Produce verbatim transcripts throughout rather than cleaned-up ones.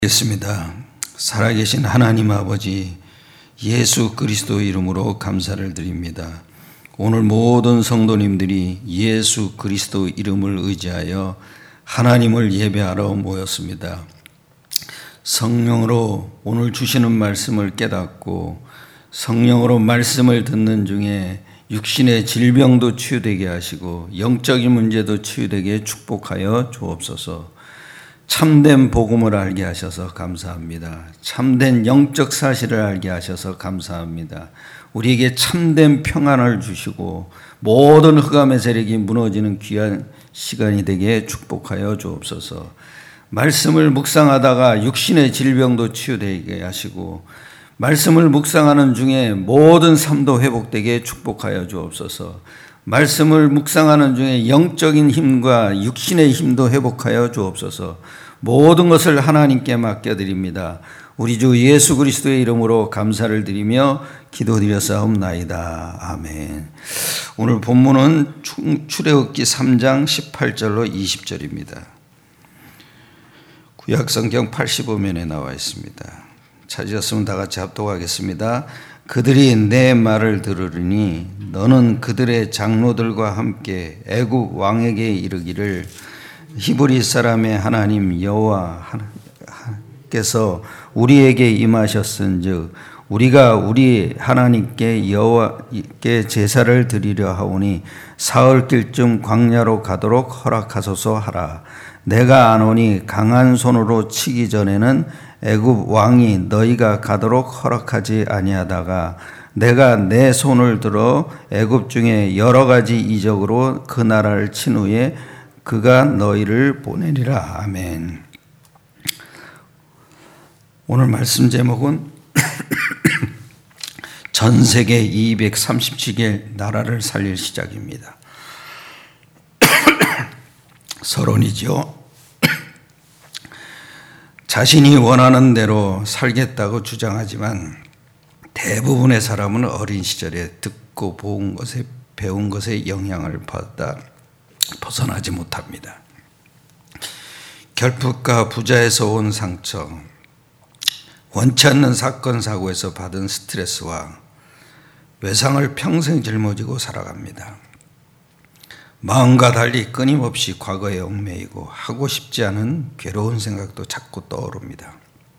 겠습니다. 살아계신 하나님 아버지 예수 그리스도 이름으로 감사를 드립니다. 오늘 모든 성도님들이 예수 그리스도 이름을 의지하여 하나님을 예배하러 모였습니다. 성령으로 오늘 주시는 말씀을 깨닫고 성령으로 말씀을 듣는 중에 육신의 질병도 치유되게 하시고 영적인 문제도 치유되게 축복하여 주옵소서. 참된 복음을 알게 하셔서 감사합니다. 참된 영적 사실을 알게 하셔서 감사합니다. 우리에게 참된 평안을 주시고 모든 흑암의 세력이 무너지는 귀한 시간이 되게 축복하여 주옵소서. 말씀을 묵상하다가 육신의 질병도 치유되게 하시고 말씀을 묵상하는 중에 모든 삶도 회복되게 축복하여 주옵소서. 말씀을 묵상하는 중에 영적인 힘과 육신의 힘도 회복하여 주옵소서. 모든 것을 하나님께 맡겨드립니다. 우리 주 예수 그리스도의 이름으로 감사를 드리며 기도드렸사옵나이다. 아멘. 오늘 본문은 출애굽기 삼 장 십팔 절로 이십 절입니다. 구약성경 팔십오 면에 나와 있습니다. 찾으셨으면 다 같이 합독하겠습니다. 그들이 내 말을 들으리니 너는 그들의 장로들과 함께 애굽 왕에게 이르기를 히브리 사람의 하나님 여호와께서 우리에게 임하셨은즉 우리가 우리 하나님께 여호와께 제사를 드리려 하오니 사흘길쯤 광야로 가도록 허락하소서 하라. 내가 아노니 강한 손으로 치기 전에는 애굽 왕이 너희가 가도록 허락하지 아니하다가 내가 내 손을 들어 애굽 중에 여러 가지 이적으로 그 나라를 친 후에 그가 너희를 보내리라. 아멘. 오늘 말씀 제목은 전 세계 이백삼십칠 개 나라를 살릴 시작입니다. 서론이죠. 자신이 원하는 대로 살겠다고 주장하지만 대부분의 사람은 어린 시절에 듣고 본 것에 배운 것에 영향을 받아 벗어나지 못합니다. 결핍과 부자에서 온 상처, 원치 않는 사건 사고에서 받은 스트레스와 외상을 평생 짊어지고 살아갑니다. 마음과 달리 끊임없이 과거에 얽매이고 하고 싶지 않은 괴로운 생각도 자꾸 떠오릅니다.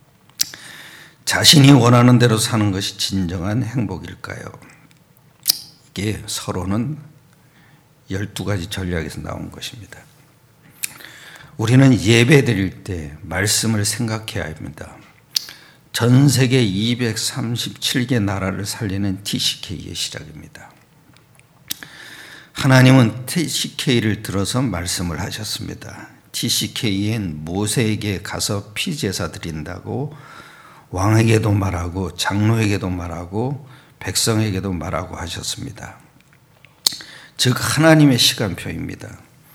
자신이 원하는 대로 사는 것이 진정한 행복일까요? 이게 서론은 열두 가지 전략에서 나온 것입니다. 우리는 예배 드릴 때 말씀을 생각해야 합니다. 전 세계 이백삼십칠 개 나라를 살리는 티씨케이의 시작입니다. 하나님은 티씨케이를 들어서 말씀을 하셨습니다. 티씨케이엔 모세에게 가서 피제사 드린다고 왕에게도 말하고 장로에게도 말하고 백성에게도 말하고 하셨습니다. 즉 하나님의 시간표입니다.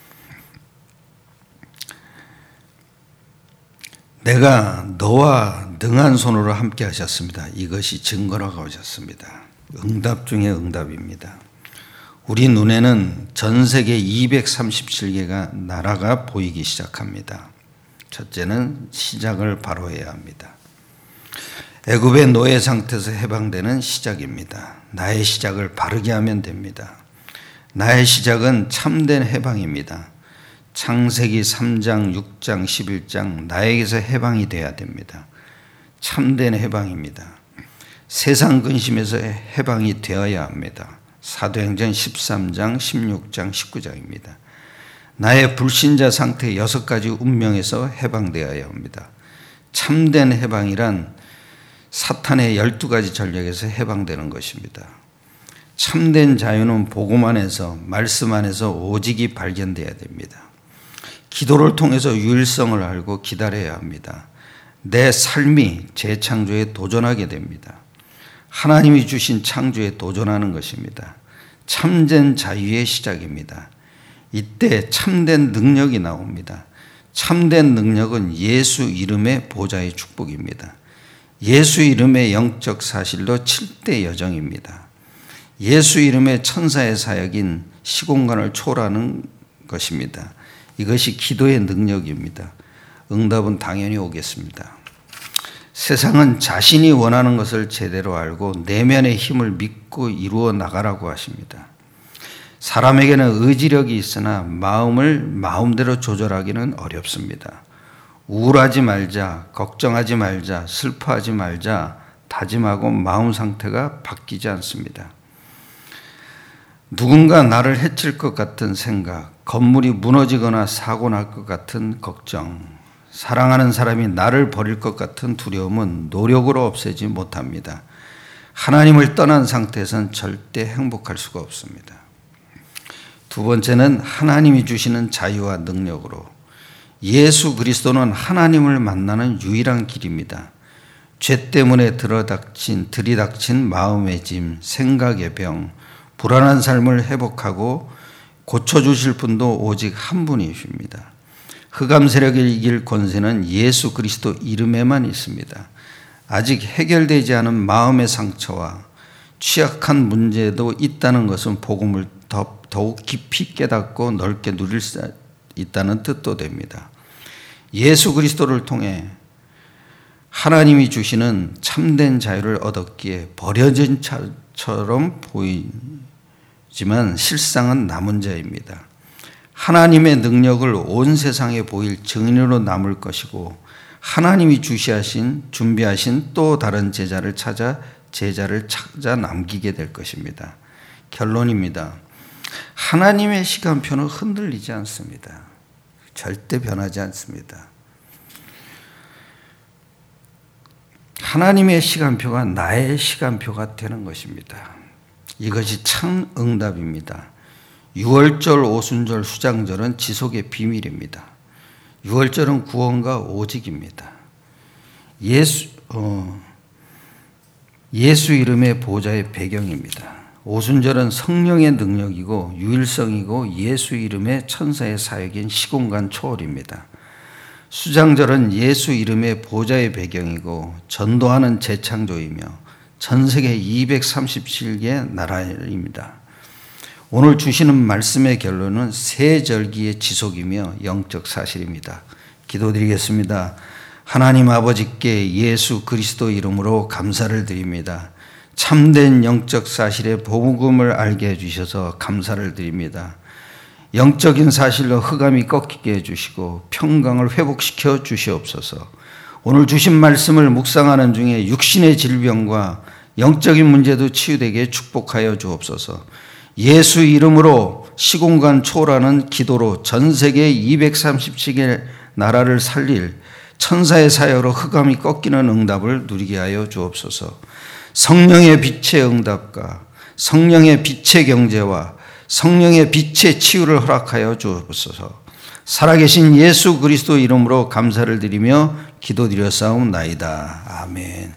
내가 너와 능한 손으로 함께 하셨습니다. 이것이 증거라고 하셨습니다. 응답 중에 응답입니다. 우리 눈에는 전 세계 이백삼십칠 개가 나라가 보이기 시작합니다. 첫째는 시작을 바로 해야 합니다. 애굽의 노예 상태에서 해방되는 시작입니다. 나의 시작을 바르게 하면 됩니다. 나의 시작은 참된 해방입니다. 창세기 삼 장, 육 장, 십일 장 나에게서 해방이 돼야 됩니다. 참된 해방입니다. 세상 근심에서 해방이 되어야 합니다. 사도행전 십삼 장, 십육 장, 십구 장입니다. 나의 불신자 상태 여섯 가지 운명에서 해방되어야 합니다. 참된 해방이란 사탄의 열두 가지 전략에서 해방되는 것입니다. 참된 자유는 복음 안에서 말씀 안에서 오직이 발견되어야 됩니다. 기도를 통해서 유일성을 알고 기다려야 합니다. 내 삶이 재창조에 도전하게 됩니다. 하나님이 주신 창조에 도전하는 것입니다. 참된 자유의 시작입니다. 이때 참된 능력이 나옵니다. 참된 능력은 예수 이름의 보좌의 축복입니다. 예수 이름의 영적 사실로 칠 대 여정입니다. 예수 이름의 천사의 사역인 시공간을 초월하는 것입니다. 이것이 기도의 능력입니다. 응답은 당연히 오겠습니다. 세상은 자신이 원하는 것을 제대로 알고 내면의 힘을 믿고 이루어 나가라고 하십니다. 사람에게는 의지력이 있으나 마음을 마음대로 조절하기는 어렵습니다. 우울하지 말자, 걱정하지 말자, 슬퍼하지 말자 다짐하고 마음 상태가 바뀌지 않습니다. 누군가 나를 해칠 것 같은 생각, 건물이 무너지거나 사고 날 것 같은 걱정, 사랑하는 사람이 나를 버릴 것 같은 두려움은 노력으로 없애지 못합니다. 하나님을 떠난 상태에서는 절대 행복할 수가 없습니다. 두 번째는 하나님이 주시는 자유와 능력으로. 예수 그리스도는 하나님을 만나는 유일한 길입니다. 죄 때문에 들어닥친, 들이닥친 마음의 짐, 생각의 병, 불안한 삶을 회복하고 고쳐주실 분도 오직 한 분이십니다. 흑암 세력을 이길 권세는 예수 그리스도 이름에만 있습니다. 아직 해결되지 않은 마음의 상처와 취약한 문제도 있다는 것은 복음을 더욱 깊이 깨닫고 넓게 누릴 수 있다는 뜻도 됩니다. 예수 그리스도를 통해 하나님이 주시는 참된 자유를 얻었기에 버려진 자처럼 보이지만 실상은 남은 자입니다. 하나님의 능력을 온 세상에 보일 증인으로 남을 것이고 하나님이 주시하신 준비하신 또 다른 제자를 찾아 제자를 찾아 남기게 될 것입니다. 결론입니다. 하나님의 시간표는 흔들리지 않습니다. 절대 변하지 않습니다. 하나님의 시간표가 나의 시간표가 되는 것입니다. 이것이 참 응답입니다. 유월절, 오순절, 수장절은 지속의 비밀입니다. 유월절은 구원과 오직입니다. 예수, 어, 예수 이름의 보좌의 배경입니다. 오순절은 성령의 능력이고 유일성이고 예수 이름의 천사의 사역인 시공간 초월입니다. 수장절은 예수 이름의 보좌의 배경이고 전도하는 재창조이며 전 세계 이백삼십칠 개 나라입니다. 오늘 주시는 말씀의 결론은 세 절기의 지속이며 영적 사실입니다. 기도드리겠습니다. 하나님 아버지께 예수 그리스도 이름으로 감사를 드립니다. 참된 영적 사실의 복음을 알게 해주셔서 감사를 드립니다. 영적인 사실로 흑암이 꺾이게 해주시고 평강을 회복시켜 주시옵소서. 오늘 주신 말씀을 묵상하는 중에 육신의 질병과 영적인 문제도 치유되게 축복하여 주옵소서. 예수 이름으로 시공간 초월하는 기도로 전 세계 이백삼십칠 개 나라를 살릴 천사의 사역으로 흑암이 꺾이는 응답을 누리게 하여 주옵소서. 성령의 빛의 응답과 성령의 빛의 경제와 성령의 빛의 치유를 허락하여 주옵소서. 살아계신 예수 그리스도 이름으로 감사를 드리며 기도드렸사옵나이다. 아멘.